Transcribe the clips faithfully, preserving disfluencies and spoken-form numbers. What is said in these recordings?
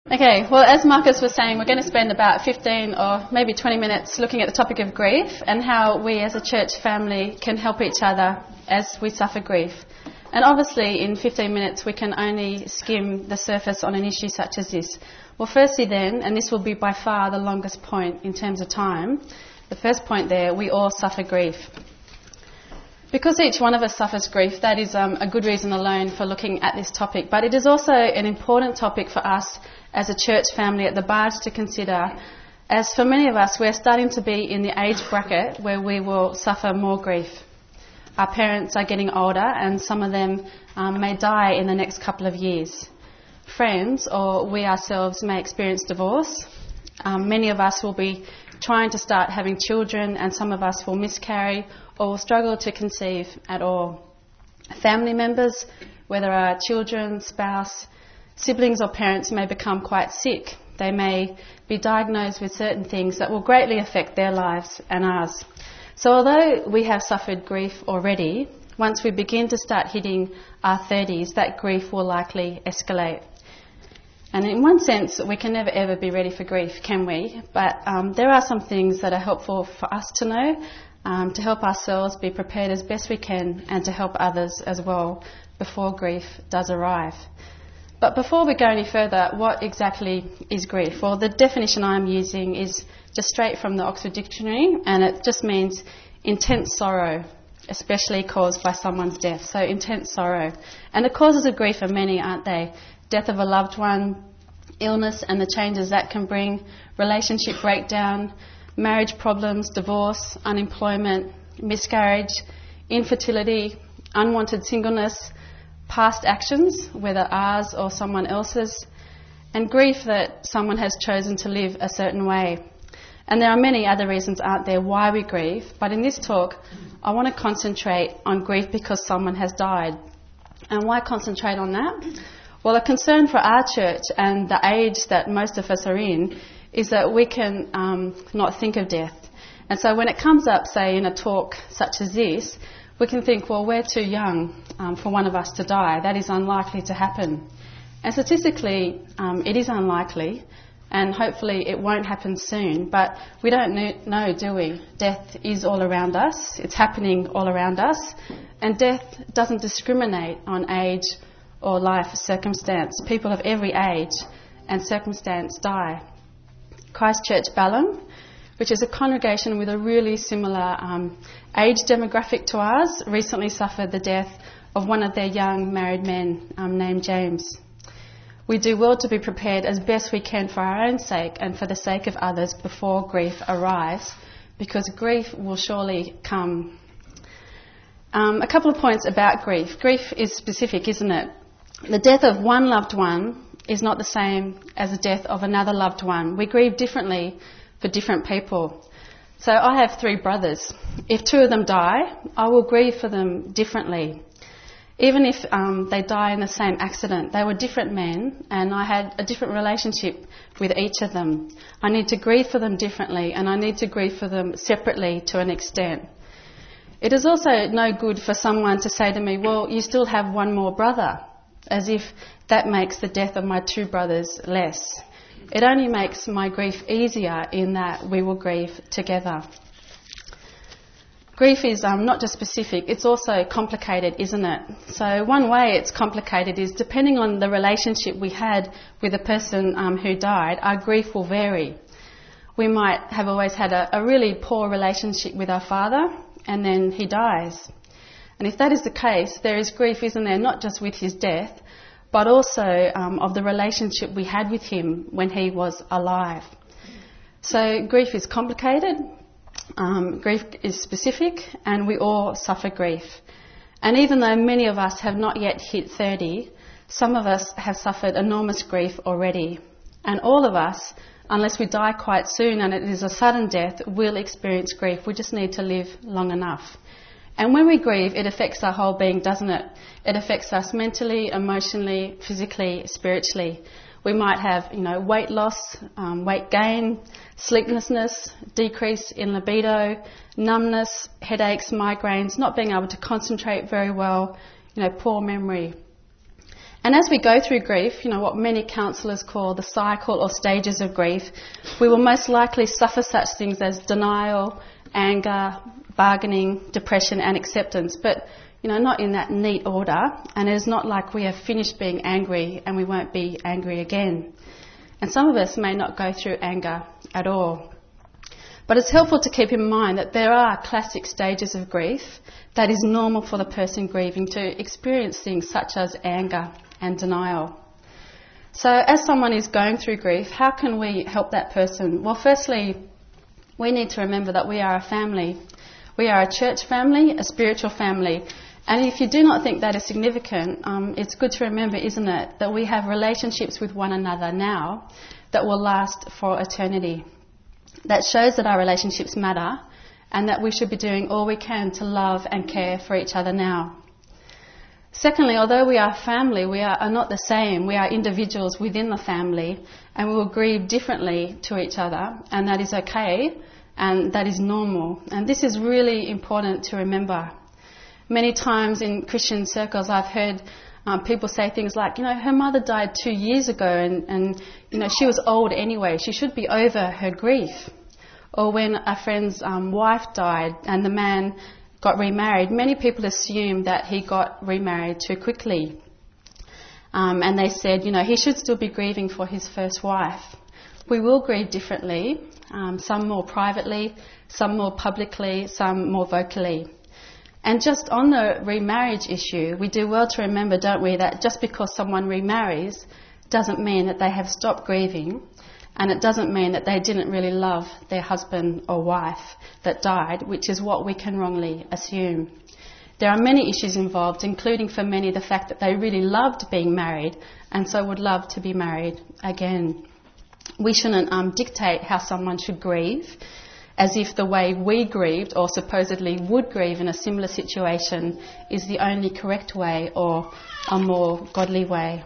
Okay, well, as Marcus was saying, we're going to spend about fifteen or maybe twenty minutes looking at the topic of grief and how we as a church family can help each other as we suffer grief. And obviously, in fifteen minutes, we can only skim the surface on an issue such as this. Well, firstly then, and this will be by far the longest point in terms of time, the first point there, we all suffer grief. Because each one of us suffers grief, that is um, a good reason alone for looking at this topic. But it is also an important topic for us as a church family at the Barge to consider, as for many of us, we're starting to be in the age bracket where we will suffer more grief. Our parents are getting older and some of them um, may die in the next couple of years. Friends, or we ourselves, may experience divorce. Um, many of us will be trying to start having children, and some of us will miscarry or will struggle to conceive at all. Family members, whether our children, spouse, siblings or parents, may become quite sick. They may be diagnosed with certain things that will greatly affect their lives and ours. So although we have suffered grief already, once we begin to start hitting our thirties, that grief will likely escalate. And in one sense, we can never ever be ready for grief, can we? But um, there are some things that are helpful for us to know, um, to help ourselves be prepared as best we can and to help others as well before grief does arrive. But before we go any further, what exactly is grief? Well, the definition I'm using is just straight from the Oxford Dictionary, and it just means intense sorrow, especially caused by someone's death. So intense sorrow. And the causes of grief are many, aren't they? Death of a loved one, illness and the changes that can bring, relationship breakdown, marriage problems, divorce, unemployment, miscarriage, infertility, unwanted singleness, past actions, whether ours or someone else's, and grief that someone has chosen to live a certain way. And there are many other reasons, aren't there, why we grieve, but in this talk I want to concentrate on grief because someone has died. And why concentrate on that? Well, a concern for our church and the age that most of us are in is that we can um, not think of death. And so when it comes up, say, in a talk such as this, we can think, well, we're too young um, for one of us to die. That is unlikely to happen. And statistically, um, it is unlikely, and hopefully it won't happen soon. But we don't know, do we? Death is all around us. It's happening all around us. And death doesn't discriminate on age or life circumstance. People of every age and circumstance die. Christchurch Balham, which is a congregation with a really similar um, age demographic to ours, recently suffered the death of one of their young married men um, named James. We do well to be prepared as best we can for our own sake and for the sake of others before grief arrives, because grief will surely come. Um, a couple of points about grief. Grief is specific, isn't it? The death of one loved one is not the same as the death of another loved one. We grieve differently for different people. So I have three brothers. If two of them die, I will grieve for them differently. Even if um, they die in the same accident, they were different men and I had a different relationship with each of them. I need to grieve for them differently and I need to grieve for them separately to an extent. It is also no good for someone to say to me, well, you still have one more brother, as if that makes the death of my two brothers less. It only makes my grief easier in that we will grieve together. Grief is um, not just specific, it's also complicated, isn't it? So one way it's complicated is depending on the relationship we had with the person um, who died, our grief will vary. We might have always had a, a really poor relationship with our father and then he dies. And if that is the case, there is grief, isn't there, not just with his death, but also um, of the relationship we had with him when he was alive. So grief is complicated, um, grief is specific, and we all suffer grief. And even though many of us have not yet hit thirty, some of us have suffered enormous grief already. And all of us, unless we die quite soon and it is a sudden death, will experience grief. We just need to live long enough. And when we grieve, it affects our whole being, doesn't it? It affects us mentally, emotionally, physically, spiritually. We might have, you know, weight loss, um, weight gain, sleeplessness, decrease in libido, numbness, headaches, migraines, not being able to concentrate very well, you know, poor memory. And as we go through grief, you know, what many counsellors call the cycle or stages of grief, we will most likely suffer such things as denial, anger, bargaining, depression and acceptance. But, you know, not in that neat order. And it's not like we have finished being angry and we won't be angry again. And some of us may not go through anger at all. But it's helpful to keep in mind that there are classic stages of grief that is normal for the person grieving to experience things such as anger and denial. So as someone is going through grief, how can we help that person? Well, firstly, we need to remember that we are a family. We are a church family, a spiritual family. And if you do not think that is significant, um, it's good to remember, isn't it, that we have relationships with one another now that will last for eternity. That shows that our relationships matter and that we should be doing all we can to love and care for each other now. Secondly, although we are family, we are, are not the same. We are individuals within the family and we will grieve differently to each other, and that is okay and that is normal. And this is really important to remember. Many times in Christian circles I've heard um, people say things like, you know, her mother died two years ago and, and, you know, she was old anyway. She should be over her grief. Or when a friend's um, wife died and the man got remarried, many people assume that he got remarried too quickly. Um, and they said, you know, he should still be grieving for his first wife. We will grieve differently, um, some more privately, some more publicly, some more vocally. And just on the remarriage issue, we do well to remember, don't we, that just because someone remarries doesn't mean that they have stopped grieving, and it doesn't mean that they didn't really love their husband or wife that died, which is what we can wrongly assume. There are many issues involved, including for many the fact that they really loved being married and so would love to be married again. We shouldn't um, dictate how someone should grieve, as if the way we grieved or supposedly would grieve in a similar situation is the only correct way or a more godly way.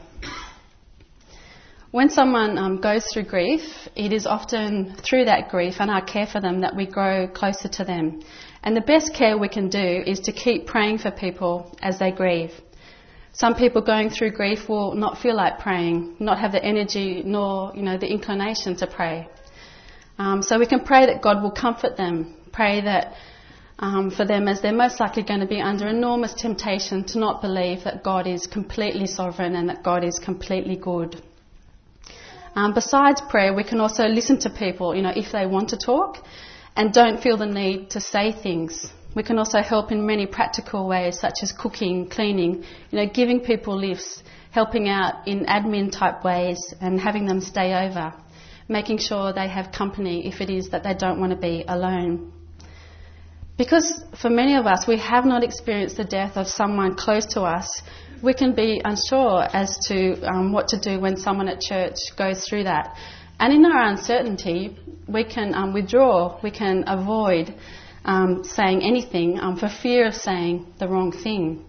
When someone um, goes through grief, it is often through that grief and our care for them that we grow closer to them. And the best care we can do is to keep praying for people as they grieve. Some people going through grief will not feel like praying, not have the energy nor, you know, the inclination to pray. Um, so we can pray that God will comfort them, pray that um, for them, as they're most likely going to be under enormous temptation to not believe that God is completely sovereign and that God is completely good. Um, besides prayer, we can also listen to people, you know, if they want to talk and don't feel the need to say things. We can also help in many practical ways, such as cooking, cleaning, you know, giving people lifts, helping out in admin type ways and having them stay over, making sure they have company if it is that they don't want to be alone. Because for many of us, we have not experienced the death of someone close to us, we can be unsure as to um, what to do when someone at church goes through that. And in our uncertainty, we can um, withdraw, we can avoid um, saying anything um, for fear of saying the wrong thing.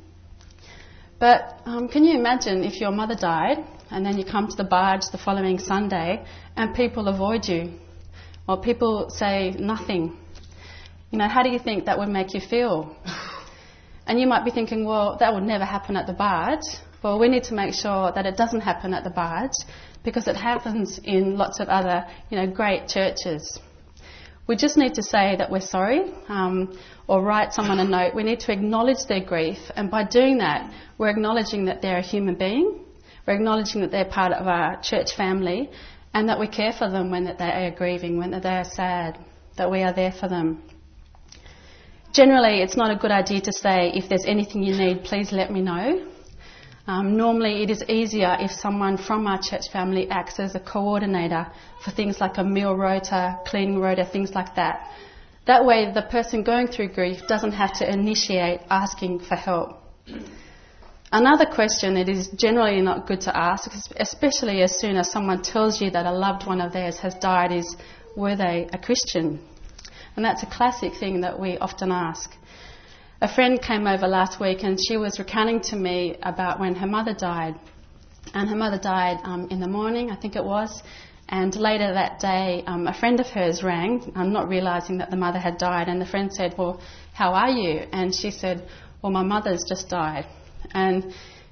But um, can you imagine if your mother died and then you come to the barge the following Sunday and people avoid you or people say nothing? You know, how do you think that would make you feel? And you might be thinking, well, that would never happen at the barge. Well, we need to make sure that it doesn't happen at the barge because it happens in lots of other, you know, great churches. We just need to say that we're sorry um, or write someone a note. We need to acknowledge their grief, and by doing that, we're acknowledging that they're a human being. We're acknowledging that they're part of our church family and that we care for them when they are grieving, when they are sad, that we are there for them. Generally, it's not a good idea to say, if there's anything you need, please let me know. Um, normally, it is easier if someone from our church family acts as a coordinator for things like a meal rota, cleaning rota, things like that. That way, the person going through grief doesn't have to initiate asking for help. Another question it is generally not good to ask, especially as soon as someone tells you that a loved one of theirs has died, is, were they a Christian? And that's a classic thing that we often ask. A friend came over last week and she was recounting to me about when her mother died. And her mother died um, in the morning, I think it was. And later that day, um, a friend of hers rang, um, not realising that the mother had died. And the friend said, well, how are you? And she said, well, my mother's just died. And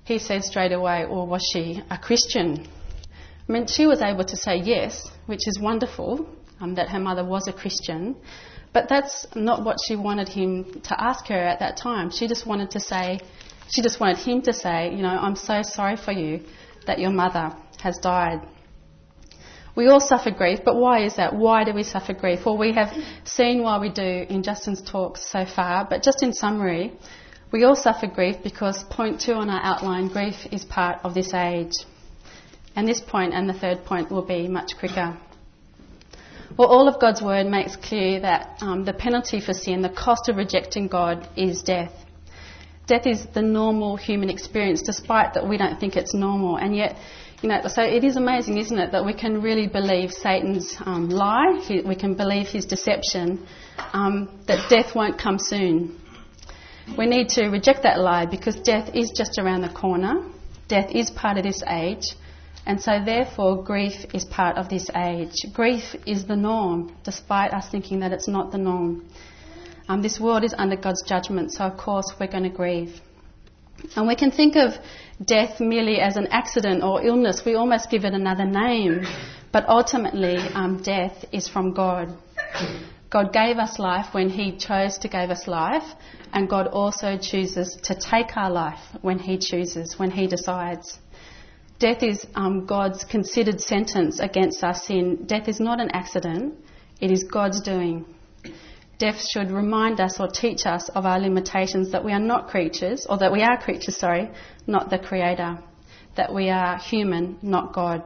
he said straight away, well, was she a Christian? I mean, she was able to say yes, which is wonderful, um, that her mother was a Christian, but that's not what she wanted him to ask her at that time. She just wanted to say, she just wanted him to say, you know, I'm so sorry for you that your mother has died. We all suffer grief, but why is that? Why do we suffer grief? Well, we have seen why we do in Justin's talks so far, but just in summary, we all suffer grief because point two on our outline, grief is part of this age. And this point and the third point will be much quicker. Well, all of God's word makes clear that um, the penalty for sin, the cost of rejecting God, is death. Death is the normal human experience, despite that we don't think it's normal. And yet, you know, so it is amazing, isn't it, that we can really believe Satan's um, lie, he, we can believe his deception, um, that death won't come soon. We need to reject that lie because death is just around the corner. Death is part of this age. And so therefore grief is part of this age. Grief is the norm, despite us thinking that it's not the norm. Um, this world is under God's judgment, so of course we're going to grieve. And we can think of death merely as an accident or illness. We almost give it another name. But ultimately, um, death is from God. God gave us life when he chose to give us life. And God also chooses to take our life when he chooses, when he decides. Death is um, God's considered sentence against our sin. Death is not an accident. It is God's doing. Death should remind us or teach us of our limitations, that we are not creatures, or that we are creatures, sorry, not the Creator. That we are human, not God.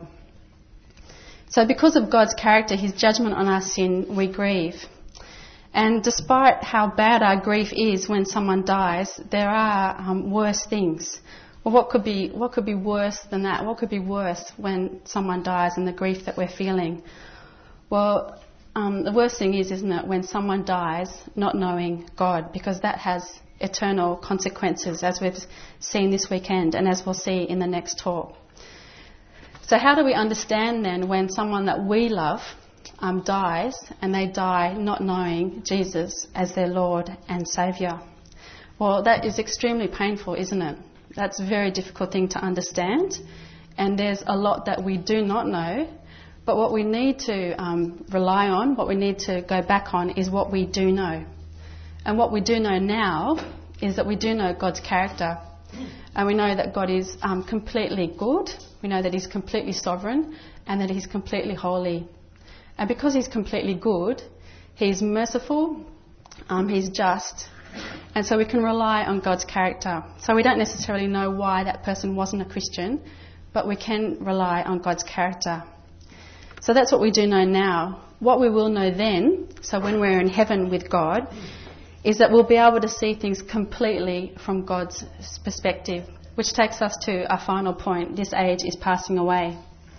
So because of God's character, his judgment on our sin, we grieve. And despite how bad our grief is when someone dies, there are um, worse things. Well, what could be what could be worse than that? What could be worse when someone dies and the grief that we're feeling? Well, um, the worst thing is, isn't it, when someone dies not knowing God, because that has eternal consequences, as we've seen this weekend and as we'll see in the next talk. So how do we understand then when someone that we love um, dies and they die not knowing Jesus as their Lord and Saviour? Well, that is extremely painful, isn't it? That's a very difficult thing to understand, and there's a lot that we do not know, but what we need to um, rely on, what we need to go back on, is what we do know. And what we do know now is that we do know God's character, and we know that God is um, completely good, we know that he's completely sovereign, and that he's completely holy. And because he's completely good, he's merciful, um, he's just. And so we can rely on God's character. So we don't necessarily know why that person wasn't a Christian, but we can rely on God's character. So that's what we do know now. What we will know then, so when we're in heaven with God, is that we'll be able to see things completely from God's perspective, which takes us to our final point. This age is passing away.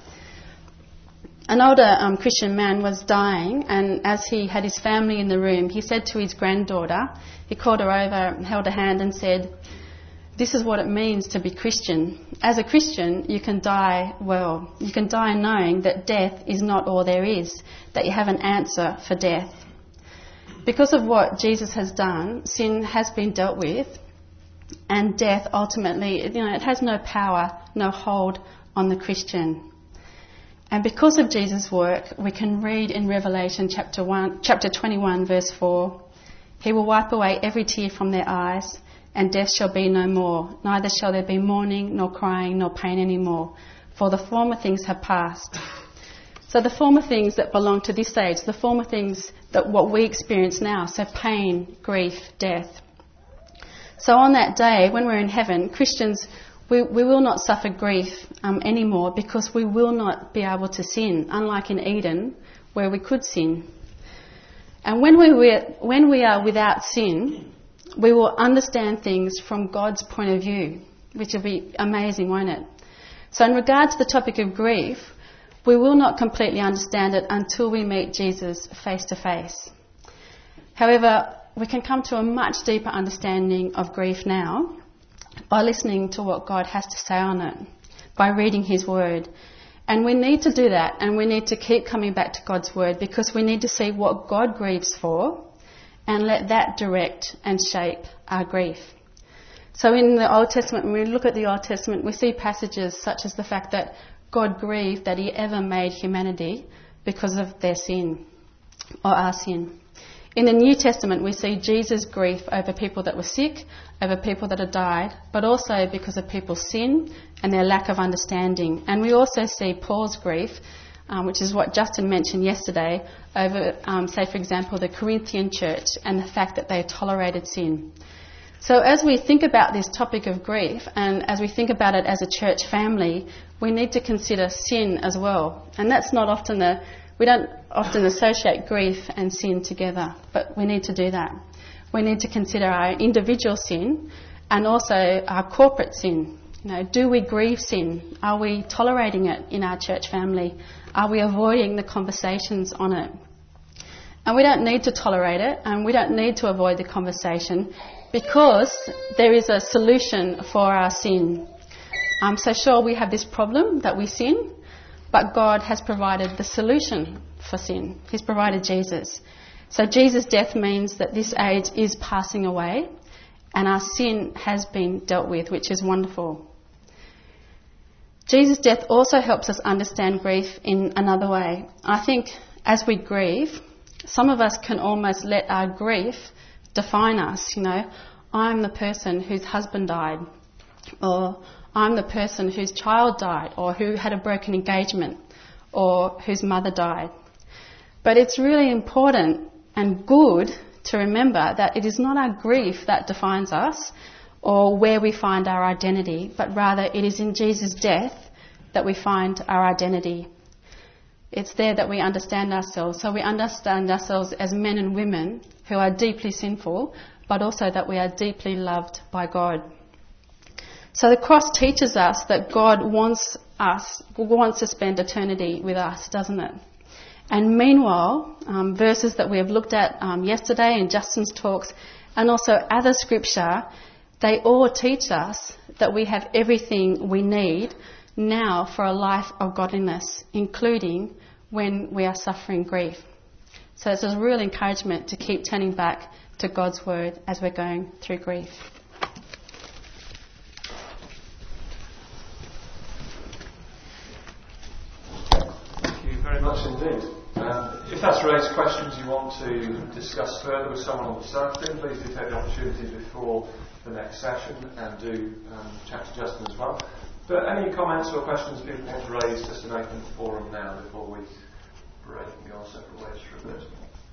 An older um, Christian man was dying, and as he had his family in the room, he said to his granddaughter, he called her over, held her hand and said, "This is what it means to be Christian. As a Christian, you can die well. You can die knowing that death is not all there is, that you have an answer for death. Because of what Jesus has done, sin has been dealt with, and death ultimately, you know, it has no power, no hold on the Christian. And because of Jesus' work, we can read in Revelation chapter one, chapter twenty-one, verse four, "He will wipe away every tear from their eyes, and death shall be no more. Neither shall there be mourning, nor crying, nor pain any more, for the former things have passed." So the former things that belong to this age, the former things that what we experience now, so pain, grief, death. So on that day, when we're in heaven, Christians, we, we will not suffer grief um, anymore, because we will not be able to sin, unlike in Eden, where we could sin. And when we, when we are without sin, we will understand things from God's point of view, which will be amazing, won't it? So in regard to the topic of grief, we will not completely understand it until we meet Jesus face to face. However, we can come to a much deeper understanding of grief now by listening to what God has to say on it, by reading his word. And we need to do that, and we need to keep coming back to God's word, because we need to see what God grieves for and let that direct and shape our grief. So in the Old Testament, when we look at the Old Testament, we see passages such as the fact that God grieved that he ever made humanity because of their sin, or our sin. In the New Testament, we see Jesus' grief over people that were sick, over people that had died, but also because of people's sin and their lack of understanding. And we also see Paul's grief, um, which is what Justin mentioned yesterday, over, um, say, for example, the Corinthian church and the fact that they tolerated sin. So as we think about this topic of grief, and as we think about it as a church family, we need to consider sin as well. And that's not often the... We don't often associate grief and sin together, but we need to do that. We need to consider our individual sin and also our corporate sin. You know, do we grieve sin? Are we tolerating it in our church family? Are we avoiding the conversations on it? And we don't need to tolerate it, and we don't need to avoid the conversation, because there is a solution for our sin. Um, so sure, we have this problem that we sin, but God has provided the solution for sin. He's provided Jesus. So Jesus' death means that this age is passing away and our sin has been dealt with, which is wonderful. Jesus' death also helps us understand grief in another way. I think as we grieve, some of us can almost let our grief define us. You know, I'm the person whose husband died, or I'm the person whose child died, or who had a broken engagement, or whose mother died. But it's really important and good to remember that it is not our grief that defines us or where we find our identity, but rather it is in Jesus' death that we find our identity. It's there that we understand ourselves. So we understand ourselves as men and women who are deeply sinful, but also that we are deeply loved by God. So the cross teaches us that God wants us, wants to spend eternity with us, doesn't it? And meanwhile, um, verses that we have looked at um, yesterday in Justin's talks, and also other scripture, they all teach us that we have everything we need now for a life of godliness, including when we are suffering grief. So it's a real encouragement to keep turning back to God's word as we're going through grief. Very much indeed. Um, if that's raised questions you want to discuss further with someone on the staff team, please do take the opportunity before the next session and do um, chat to Justin as well. But any comments or questions people want to raise, just an open forum now before we break and go our separate ways for a bit.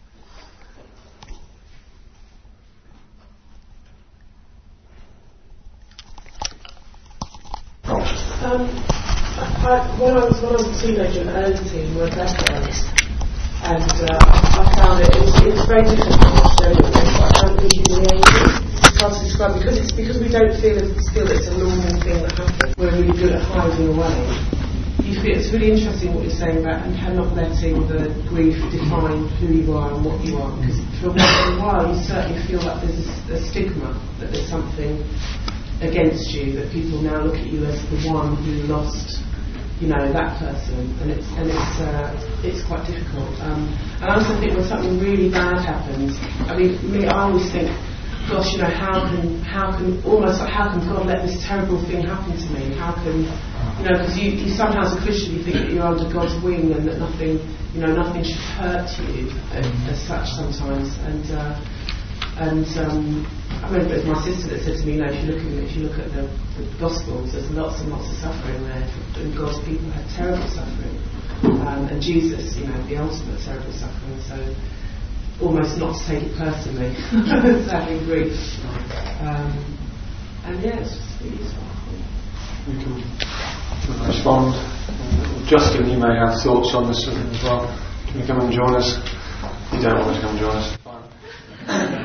Um, I, when I was when I was a teenager, an early teen, we were best and uh, I found it, it was, it was very difficult to show it, but I found it really humiliating. It's hard to describe because it's because we don't feel it, feel it's a normal thing that happens. We're really good at hiding away. You feel it's really interesting what you're saying about and not letting the grief define who you are and what you are, because for a while you certainly feel like there's a, a stigma, that there's something against you, that people now look at you as the one who lost, you know, that person, and it's and it's uh, it's quite difficult. Um, and I also think when something really bad happens, I mean, me, I always think, gosh, you know, how can how can almost like how can God let this terrible thing happen to me? How can, you know, because you, you sometimes as a Christian you think that you're under God's wing and that nothing, you know, nothing should hurt you as, as such sometimes, and. Uh, And um, I remember it was my sister that said to me, you know, if you look, at, if you look at the, the Gospels, there's lots and lots of suffering there, and God's people had terrible suffering. Um, and Jesus, you know, the ultimate terrible suffering, so almost not to take it personally, having grief. Um, and yeah, it's just really useful. You can respond. Justin, you may have thoughts on this as well. Can you come and join us? You don't want to come and join us. Fine.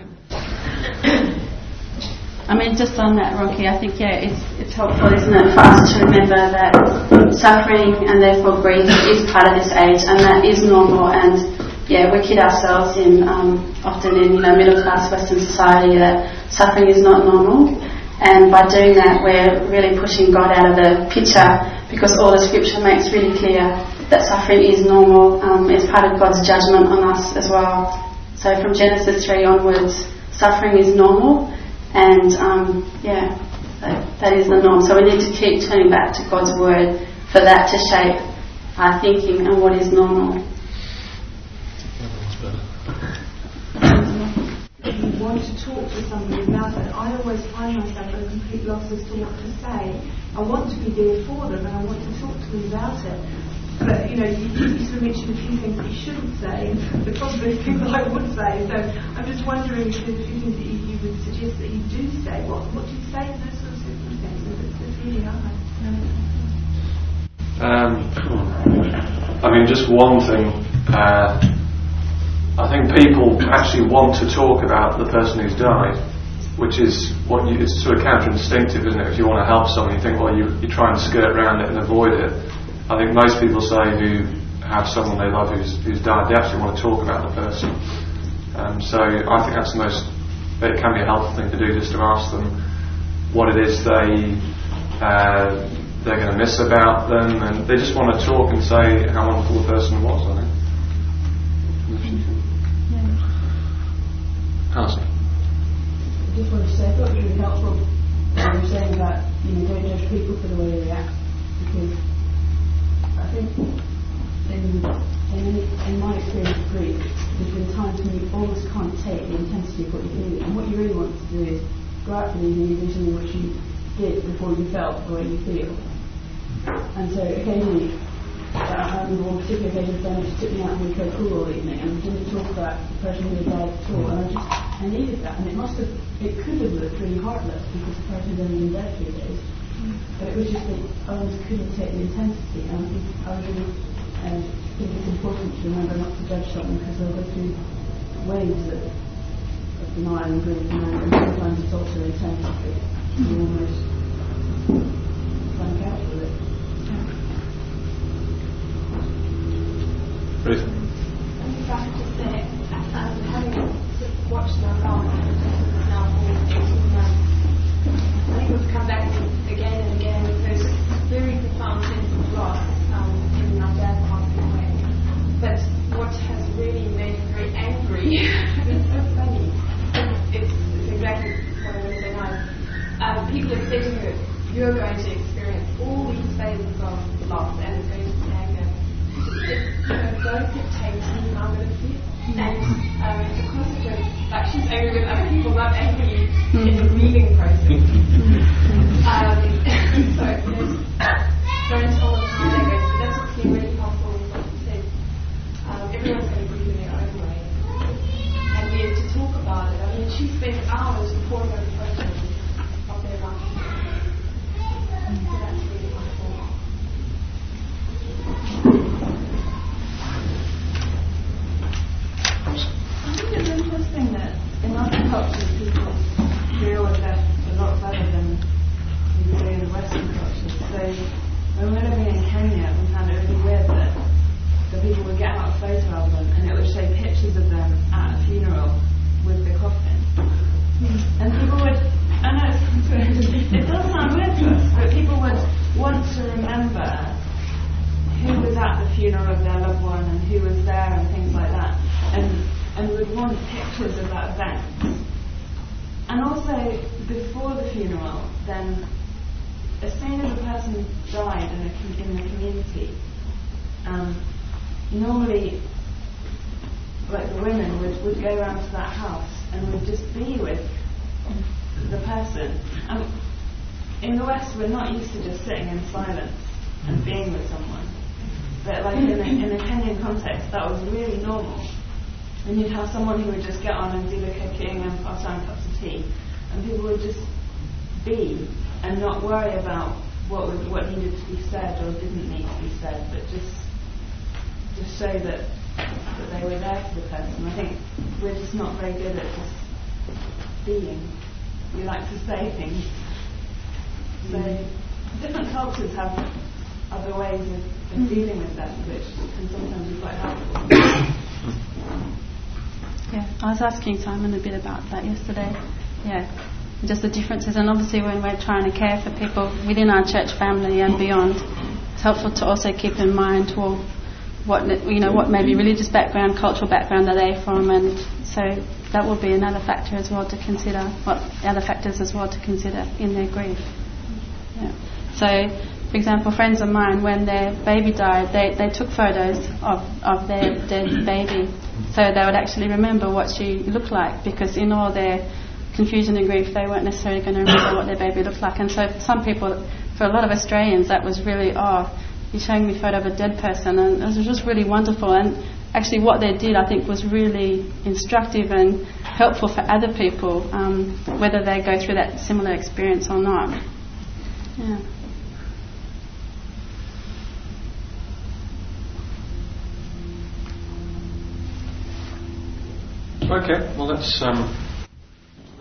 I mean, just on that, Rocky, I think, yeah, it's it's helpful, isn't it, for us to remember that suffering and therefore grief is part of this age, and that is normal. And yeah, we kid ourselves in um, often in you know middle class Western society that suffering is not normal, and by doing that, we're really pushing God out of the picture, because all the Scripture makes really clear that suffering is normal. Um, it's part of God's judgment on us as well. So from Genesis three onwards, suffering is normal. And um, yeah, that, that is the norm. So we need to keep turning back to God's Word for that to shape our thinking and what is normal. If you want to talk to somebody about it, I always find myself at a complete loss as to what to say. I want to be there for them and I want to talk to them about it. But, you know, you, you sort of mentioned a few things that you shouldn't say, and the possibly things that I would say. So I'm just wondering if there's a few things that you, you would suggest that you do say. What, what do you say in those sort of circumstances? It's, it's really hard. Um, I mean, just one thing. Uh, I think people actually want to talk about the person who's died, which is what you, it's sort of counter-instinctive, isn't it? If you want to help someone, you think, well, you, you try and skirt around it and avoid it. I think most people say who have someone they love who's, who's died, they actually want to talk about the person. Um, so I think that's the most, it can be a helpful thing to do, just to ask them what it is they, uh, they're going to miss about them, and they just want to talk and say how wonderful the person was, I think. I just want to say, I thought it was really helpful what you were saying about, you know, don't judge people for the way they react, because I think in in, in my experience of grief, there's been times when you almost can't take the intensity of what you're feeling, and what you really want to do is go out for the evening and do something which you did before you felt the way you feel. And so occasionally, I remember one particular occasion, when she took me out and we played pool all evening, and we didn't talk about the person who had died at all, and I just, I needed that, and it must have, it could have looked really heartless because the person had only been dead a few days, but it was just that I just couldn't take the intensity, and I think I was really, uh, think it's important to remember not to judge someone, because they'll go through waves of, of denial and grief, and, and sometimes it's also intense, but you almost blank out with it. Ruth? I'm just back to say, um, having watched my film now for eighteen months, I think we've come back again and again with those very profound sense of loss um, in my dad passing away. But what has really made me very angry, it's so funny, it's, it's exactly what I'm going to say now. Um, people have said to me, you're going to experience all these phases of loss and it's going to be anger. You know, don't dictate to me how I'm going to feel. And um, it's a consequence, like she's angry with other people, not angry in the grieving process. um, so, you know, don't tell them how they're going to. That's what's been really helpful with what you said. Um, everyone's going to grieve in their own way. And we have to talk about it. I mean, she spent hours pouring over photos of their life. So that's really helpful. I think it's interesting that in other cultures people deal with death a lot better than we do in Western cultures. So when we were living in Kenya, we found it really weird that the people would get out a photo album and it would show pictures of them at a funeral with the coffin. Mm. And people would, I know it's, it does sound weird to us, but people would want to remember who was at the funeral of their loved one and who was there and things like that. And and would want pictures of that event. And also, before the funeral, then, as soon as a person died in, a, in the community, um, normally, like the women would, would go around to that house and would just be with the person. And in the West, we're not used to just sitting in silence and being with someone. But like in a, in a Kenyan context, that was really normal. And you'd have someone who would just get on and do the cooking and pass around cups of tea, and people would just be and not worry about what was, what needed to be said or didn't need to be said, but just just show that that they were there for the person. I think we're just not very good at just being. We like to say things. So mm. different cultures have other ways of, of dealing with that, which can sometimes be quite helpful. Yeah, I was asking Simon a bit about that yesterday. Yeah, just the differences, and obviously when we're trying to care for people within our church family and beyond, it's helpful to also keep in mind, well, what you know, what maybe religious background, cultural background are they from, and so that will be another factor as well to consider. What other factors as well to consider in their grief. Yeah. So, for example, friends of mine, when their baby died, they, they took photos of, of their dead baby, so they would actually remember what she looked like, because in all their confusion and grief, they weren't necessarily going to remember what their baby looked like. And so for some people, for a lot of Australians, that was really, oh, you're showing me a photo of a dead person, and it was just really wonderful. And actually what they did, I think, was really instructive and helpful for other people, um, whether they go through that similar experience or not. Yeah. Okay, well let's um,